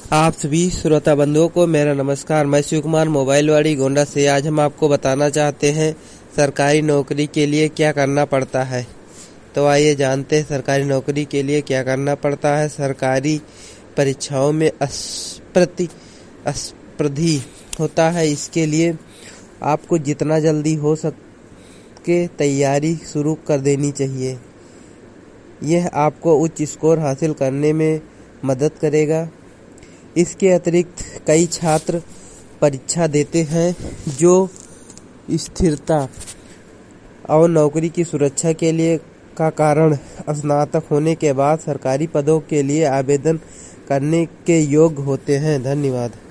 आप सभी श्रोता बंधुओं को मेरा नमस्कार। मैं शिव कुमार मोबाइलवाड़ी गोंडा से। आज हम आपको बताना चाहते हैं सरकारी नौकरी के लिए क्या करना पड़ता है। तो आइए जानते हैं सरकारी नौकरी के लिए क्या करना पड़ता है। सरकारी परीक्षाओं में स्पर्धी होता है। इसके लिए आपको जितना जल्दी हो सके तैयारी शुरू कर देनी चाहिए। यह आपको उच्च स्कोर हासिल करने में मदद करेगा। इसके अतिरिक्त कई छात्र परीक्षा देते हैं जो स्थिरता और नौकरी की सुरक्षा के लिए का कारण स्नातक होने के बाद सरकारी पदों के लिए आवेदन करने के योग्य होते हैं। धन्यवाद।